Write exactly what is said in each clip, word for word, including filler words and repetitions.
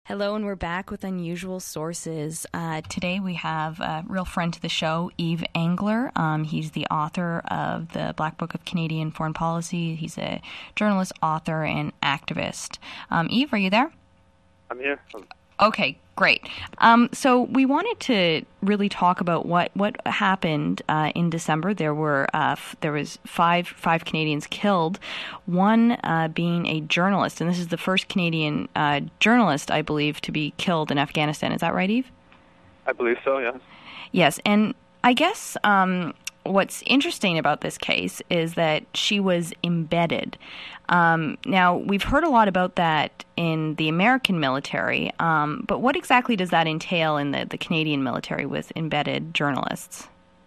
Hello, and we're back with Unusual Sources. Uh, today we have a real friend to the show, Yves Engler. Um, he's the author of the Black Book of Canadian Foreign Policy. He's a journalist, author, and activist. Um, Yves, are you there? I'm here. Okay, great. Um, so we wanted to really talk about what, what happened uh, in December. There were uh, f- there was five five Canadians killed, one uh, being a journalist, and this is the first Canadian uh, journalist, I believe, to be killed in Afghanistan. Is that right, Yves? I believe so, yes. Yes, and I guess um, what's interesting about this case is that she was embedded. Um, now, we've heard a lot about that in the American military, um, but what exactly does that entail in the, the Canadian military with embedded journalists?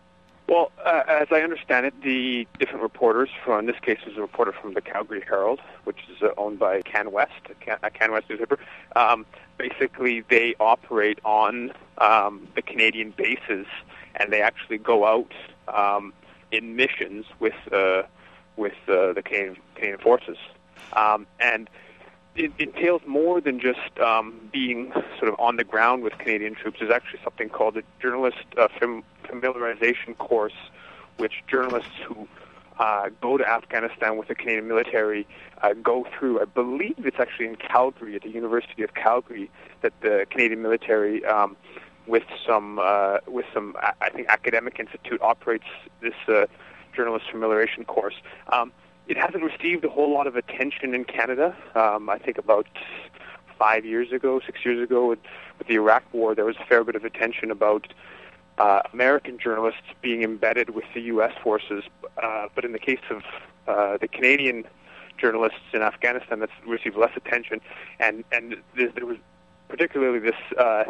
Well, uh, as I understand it, the different reporters, from in this case was a reporter from the Calgary Herald, which is uh, owned by CanWest, a, Can, a CanWest newspaper. Um, basically, they operate on um, the Canadian bases, and they actually go out um, in missions with uh, with uh, the Canadian, Canadian forces. Um, and it entails more than just um, being sort of on the ground with Canadian troops. There's actually something called a journalist uh, fam- familiarization course, which journalists who uh, go to Afghanistan with the Canadian military uh, go through. I believe it's actually in Calgary, at the University of Calgary, that the Canadian military, um, with some, uh, with some, I think, academic institute operates this uh, journalist familiarization course. Um, It hasn't received a whole lot of attention in Canada. Um, I think about five years ago, six years ago, with, with the Iraq War, there was a fair bit of attention about uh, American journalists being embedded with the U S forces. Uh, but in the case of uh, the Canadian journalists in Afghanistan, that's received less attention. And and there, there was particularly this uh,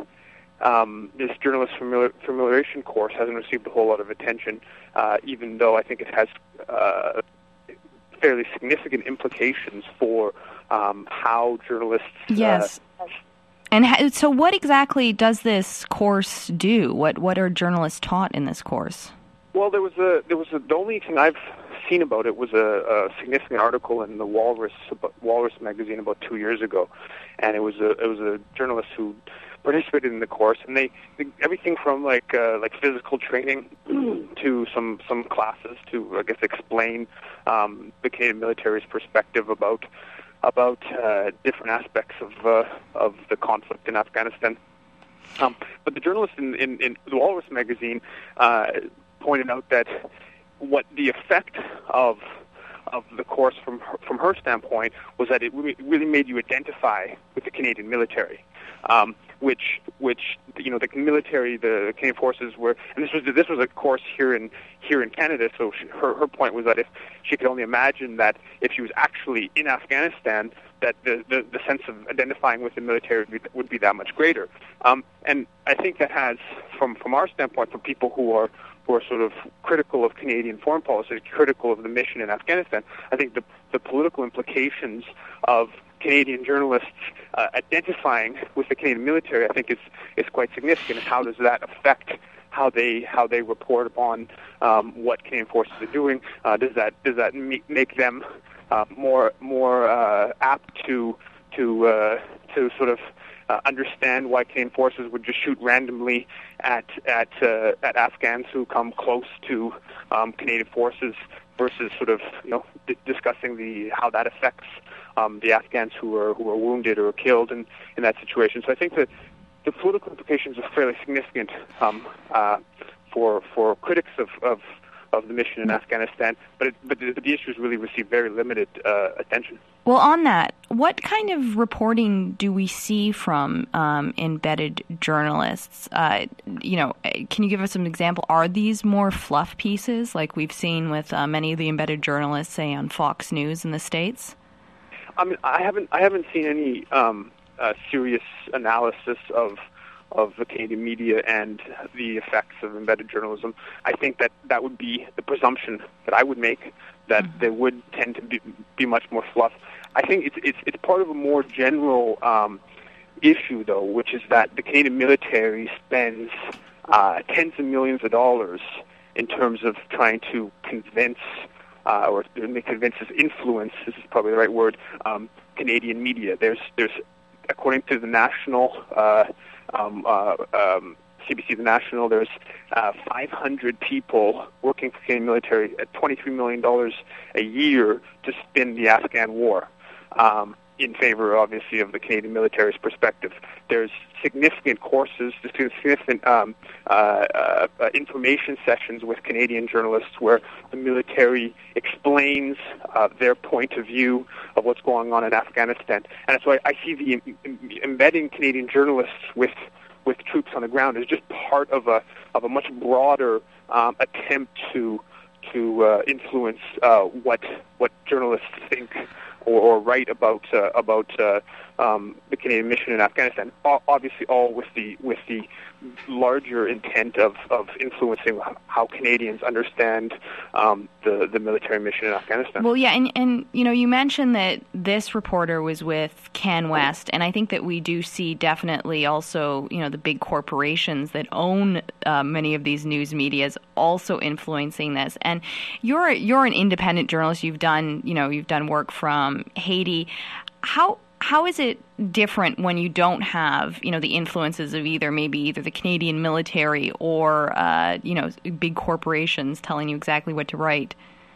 um, this journalist familiar, familiarization course hasn't received a whole lot of attention, uh, even though I think it has Uh, fairly significant implications for um, how journalists... Yes. Uh, and ha- so what exactly does this course do? What what are journalists taught in this course? Well, there was a there was a, the only thing I've seen about it was a, a significant article in the Walrus Walrus magazine about two years ago, and it was a it was a journalist who participated in the course, and they, they everything from like uh, like physical training to some some classes to I guess explain um, the Canadian military's perspective about about uh, different aspects of uh, of the conflict in Afghanistan. Um, but the journalist in, in, in the Walrus magazine uh, pointed out that what the effect of of the course from her, from her standpoint was that it really, really made you identify with the Canadian military, um, which which you know the military, the Canadian forces were, and this was this was a course here in here in Canada. So she, her her point was that if she could only imagine that if she was actually in Afghanistan, that the the, the sense of identifying with the military would be, would be that much greater. Um, and I think that has, from from our standpoint, for people who are who are sort of critical of Canadian foreign policy, critical of the mission in Afghanistan, I think the the political implications of Canadian journalists uh, identifying with the Canadian military, I think, is is quite significant. And how does that affect how they how they report upon um, what Canadian forces are doing? Uh, does that does that make them uh, more more uh, apt to to uh, to sort of Uh, understand why Canadian forces would just shoot randomly at at uh, at Afghans who come close to um, Canadian forces, versus sort of you know d- discussing the how that affects um, the Afghans who are who are wounded or killed in, in that situation. So I think that the political implications are fairly significant um, uh, for for critics of, of of the mission in Afghanistan, but it, but the, the issues really receive very limited uh, attention. Well, on that, what kind of reporting do we see from um, embedded journalists? Uh, you know, can you give us some example? Are these more fluff pieces, like we've seen with uh, many of the embedded journalists, say on Fox News in the States? I mean, I haven't I haven't seen any um, uh, serious analysis of of the Canadian media and the effects of embedded journalism. I think that that would be the presumption that I would make, that mm-hmm. there would tend to be, be much more fluff. I think it's it's, it's part of a more general um, issue, though, which is that the Canadian military spends uh, tens of millions of dollars in terms of trying to convince, uh, or convince, influence, this is probably the right word, um, Canadian media. There's there's according according to the National, uh, um, uh, um, C B C The National, there's uh, five hundred people working for the Canadian military at twenty-three million dollars a year to spin the Afghan war. Um, in favor, obviously, of the Canadian military's perspective. There's significant courses, significant um, uh, uh, information sessions with Canadian journalists where the military explains uh, their point of view of what's going on in Afghanistan. And so I, I see the em- embedding Canadian journalists with with troops on the ground is just part of a of a much broader um, attempt to to uh, influence uh, what what journalists think or, or write about uh, about uh, um, the Canadian mission in Afghanistan. O- obviously, all with the with the larger intent of, of influencing how Canadians understand um, the the military mission in Afghanistan. Well, yeah, and, and you know, you mentioned that this reporter was with CanWest, and I think that we do see definitely also, you know, the big corporations that own uh, many of these news medias also influencing this. And you're you're an independent journalist. You've done you know you've done work from Haiti. How How is it different when you don't have, you know, the influences of either maybe either the Canadian military or, uh, you know, big corporations telling you exactly what to write?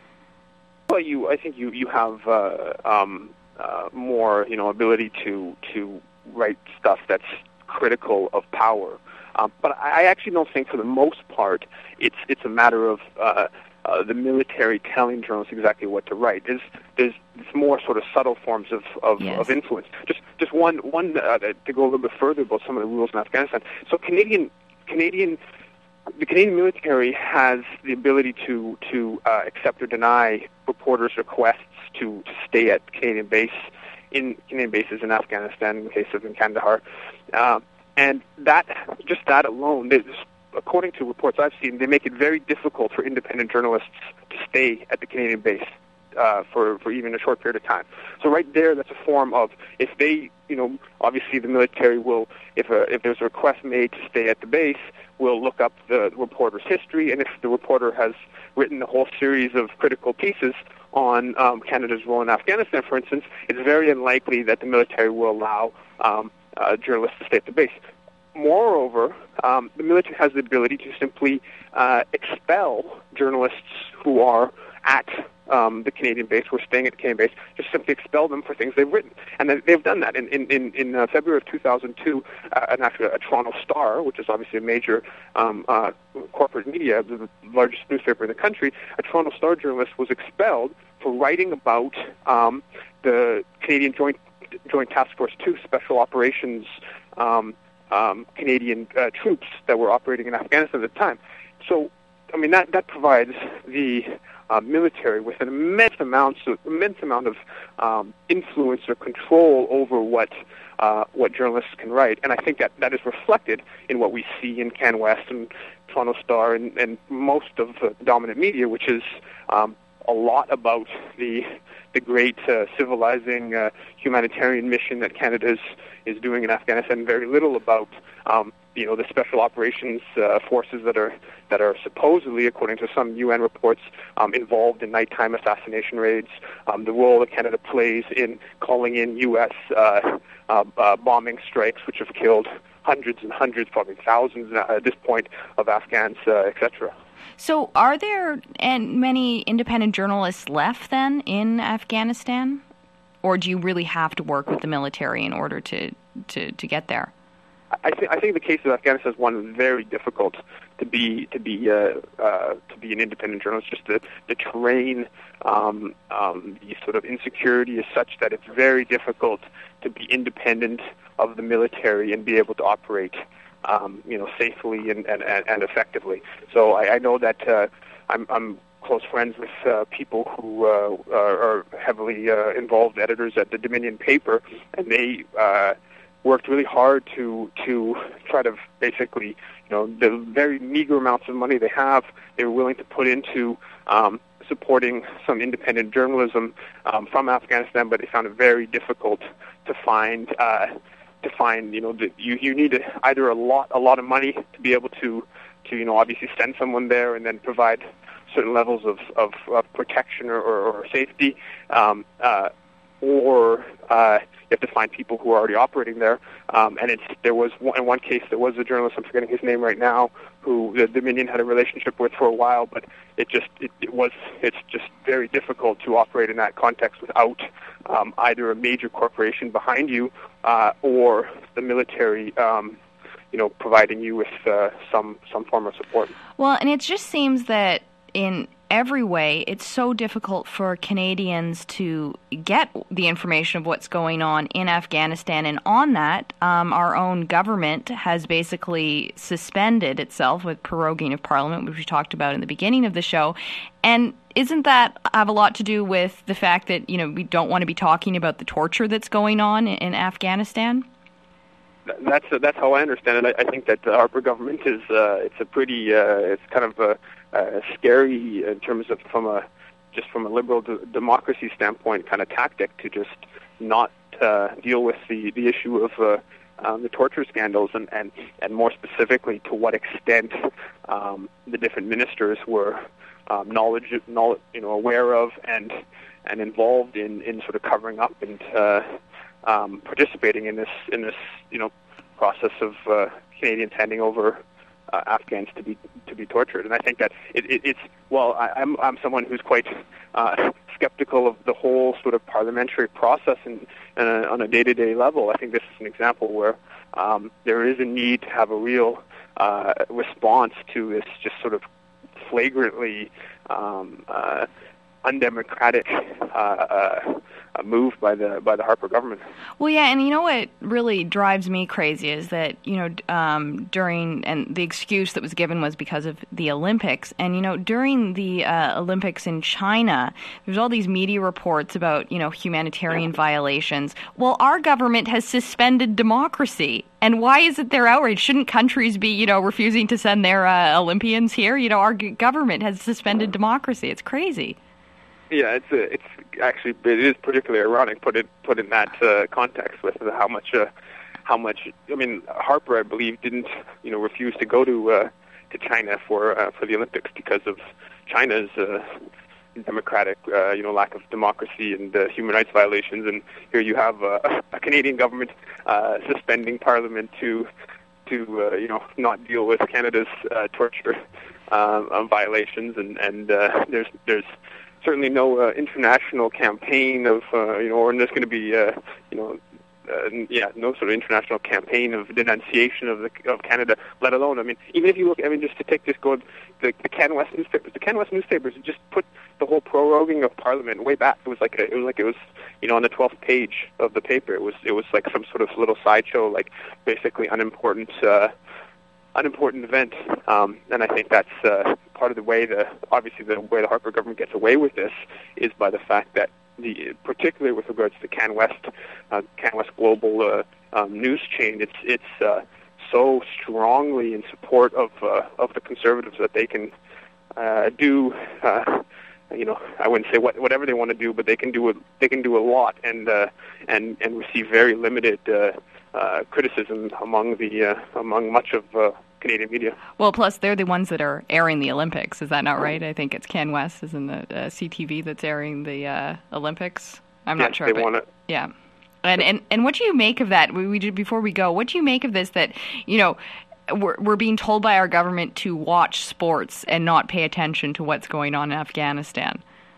Well, you, I think you you have uh, um, uh, more, you know, ability to to write stuff that's critical of power. Um, but I actually don't think, for the most part, it's it's a matter of uh, Uh, the military telling journalists exactly what to write. There's, there's, there's more sort of subtle forms of, of, yes. of influence. Just just one, one uh, to go a little bit further about some of the rules in Afghanistan. So Canadian, Canadian, the Canadian military has the ability to, to uh, accept or deny reporters' requests to, to stay at Canadian base, in Canadian bases in Afghanistan, in the case of in Kandahar. Uh, and that, just that alone, there's, according to reports I've seen, they make it very difficult for independent journalists to stay at the Canadian base uh, for, for even a short period of time. So right there, that's a form of, if they, you know, obviously the military will, if a, if there's a request made to stay at the base, will look up the reporter's history, and if the reporter has written a whole series of critical pieces on um, Canada's role in Afghanistan, for instance, it's very unlikely that the military will allow um, uh, journalists to stay at the base. Moreover, um, the military has the ability to simply uh, expel journalists who are at um, the Canadian base, who are staying at the Canadian base, just simply expel them for things they've written. And they've done that. In, in, in, in uh, February of two thousand two, uh, and actually a Toronto Star, which is obviously a major um, uh, corporate media, the largest newspaper in the country, a Toronto Star journalist was expelled for writing about um, the Canadian Joint, Joint Task Force two Special Operations um Um, Canadian uh, troops that were operating in Afghanistan at the time. So, I mean, that, that provides the uh, military with an immense amount of, immense amount of um, influence or control over what uh, what journalists can write. And I think that, that is reflected in what we see in CanWest and Toronto Star and, and most of the dominant media, which is um, a lot about the the great uh, civilizing uh, humanitarian mission that Canada is, is doing in Afghanistan, very little about um, you know the special operations uh, forces that are that are supposedly, according to some U N reports, um, involved in nighttime assassination raids, um, the role that Canada plays in calling in U S uh, uh, uh, bombing strikes, which have killed hundreds and hundreds, probably thousands at this point, of Afghans, uh, et cetera. So are there and many independent journalists left then in Afghanistan? Or do you really have to work with the military in order to, to, to get there? I, th- I think the case of Afghanistan is one very difficult to be to be uh, uh, to be an independent journalist. Just the the terrain, um, um, the sort of insecurity is such that it's very difficult to be independent of the military and be able to operate Um, you know, safely and, and, and effectively. So I, I know that uh, I'm, I'm close friends with uh, people who uh, are, are heavily uh, involved editors at the Dominion paper, and they uh, worked really hard to to try to basically, you know, the very meager amounts of money they have, they were willing to put into um, supporting some independent journalism um, from Afghanistan, but they found it very difficult to find. Uh, to find, you know, that you, you need either a lot a lot of money to be able to, to you know, obviously send someone there and then provide certain levels of, of, of protection or, or, or safety, um, uh, or uh, you have to find people who are already operating there. Um, and it's there was one, in one case there was a journalist, I'm forgetting his name right now, who the Dominion had a relationship with for a while, but it just it, it was it's just very difficult to operate in that context without um, either a major corporation behind you uh, or the military. Um, you know, providing you with uh, some some form of support. Well, and it just seems that in every way, it's so difficult for Canadians to get the information of what's going on in Afghanistan. And on that, um, our own government has basically suspended itself with proroguing of Parliament, which we talked about in the beginning of the show. And isn't that have a lot to do with the fact that, you know, we don't want to be talking about the torture that's going on in, in Afghanistan? That's uh, that's how I understand it. I, I think that the Harper government is uh, it's a pretty uh, it's kind of a, a scary in terms of from a just from a liberal d- democracy standpoint kind of tactic to just not uh, deal with the, the issue of uh, um, the torture scandals and, and, and more specifically to what extent um, the different ministers were um, knowledge, knowledge you know aware of and and involved in, in sort of covering up and uh, Um, participating in this in this you know process of uh, Canadians handing over uh, Afghans to be to be tortured, and I think that it, it, it's well I, I'm I'm someone who's quite uh, skeptical of the whole sort of parliamentary process and uh, on a day-to-day level. I think this is an example where um, there is a need to have a real uh, response to this just sort of flagrantly um, uh, undemocratic uh, uh, move by the by the Harper government. Well, yeah, and you know what really drives me crazy is that, you know, um, during, and the excuse that was given was because of the Olympics, and, you know, during the uh, Olympics in China, there's all these media reports about, you know, humanitarian violations. Well, our government has suspended democracy. And why is it their outrage? Shouldn't countries be, you know, refusing to send their uh, Olympians here? You know, our g- government has suspended democracy. It's crazy. Yeah, it's a, it's actually it is particularly ironic put it put in that uh, context with how much uh, how much I mean Harper I believe didn't you know refuse to go to uh, to China for uh, for the Olympics because of China's uh, democratic uh, you know lack of democracy and uh, human rights violations, and here you have uh, a Canadian government uh, suspending Parliament to to uh, you know not deal with Canada's uh, torture uh, violations, and and uh, there's there's certainly no uh, international campaign of, uh, you know, or there's going to be, uh, you know, uh, yeah, no sort of international campaign of denunciation of the of Canada, let alone, I mean, even if you look, I mean, just to take this, go, the, the Can West newspapers, the Can West newspapers just put the whole proroguing of Parliament way back. It was like a, it was like it was, you know, on the twelfth page of the paper. It was it was like some sort of little sideshow, like basically unimportant. Uh, unimportant event, um, and I think that's uh, part of the way the obviously the way the Harper government gets away with this is by the fact that the particularly with regards to Can West, uh, Can West Global uh, um, news chain, it's it's uh, so strongly in support of uh, of the Conservatives that they can uh, do. Uh, you know, I wouldn't say what, whatever they want to do, but they can do a, they can do a lot and uh, and and receive very limited uh, uh, criticism among the uh, among much of uh, Canadian media. Well, plus they're the ones that are airing the Olympics. Is that not right? I think it's Can West, isn't the uh, C T V that's airing the uh, Olympics? I'm yes, not sure. They but, want to. Yeah. And, and and what do you make of that? We, we did before we go. What do you make of this? That you know. We're, we're being told by our government to watch sports and not pay attention to what's going on in Afghanistan.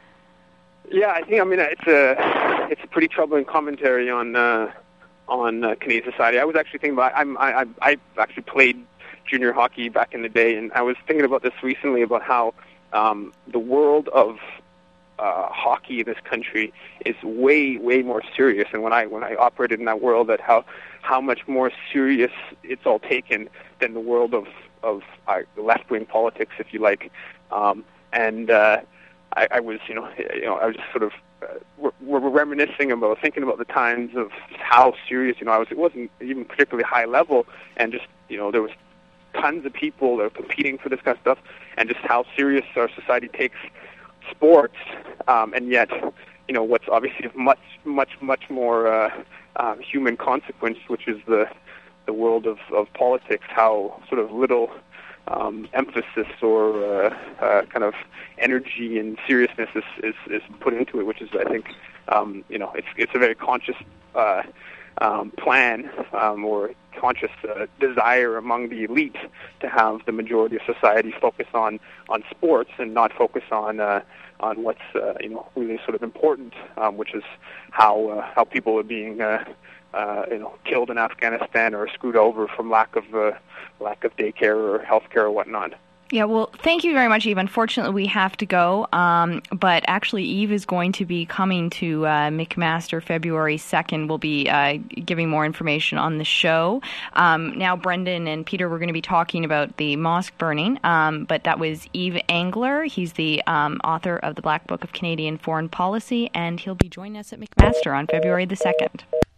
Yeah, I think I mean it's a it's a pretty troubling commentary on uh, on uh, Canadian society. I was actually thinking about I'm I I I actually played junior hockey back in the day, and I was thinking about this recently about how um, the world of uh, hockey in this country is way way more serious. And when I when I operated in that world, that how how much more serious it's all taken than the world of of uh, left-wing politics, if you like. Um, and uh, I, I was, you know, you know, I was just sort of uh, we're, we're reminiscing about thinking about the times of how serious, you know, I was. It wasn't even particularly high level, and just, you know, there was tons of people that were competing for this kind of stuff, and just how serious our society takes sports, um, and yet, you know, what's obviously much, much, much more uh, uh, human consequence, which is the the world of, of politics, how sort of little um, emphasis or uh, uh, kind of energy and seriousness is, is, is put into it, which is, I think, um, you know, it's it's a very conscious uh, um, plan um, or conscious uh, desire among the elite to have the majority of society focus on on sports and not focus on uh, on what's uh, you know really sort of important, um, which is how uh, how people are being uh, uh, you know killed in Afghanistan or screwed over from lack of uh, lack of daycare or healthcare or whatnot. Yeah, well, thank you very much, Eve. Unfortunately, we have to go, um, but actually Eve is going to be coming to uh, McMaster February second. We'll be uh, giving more information on the show. Um, now, Brendan and Peter, we're going to be talking about the mosque burning, um, but that was Eve Engler. He's the um, author of the Black Book of Canadian Foreign Policy, and he'll be joining us at McMaster on February the second.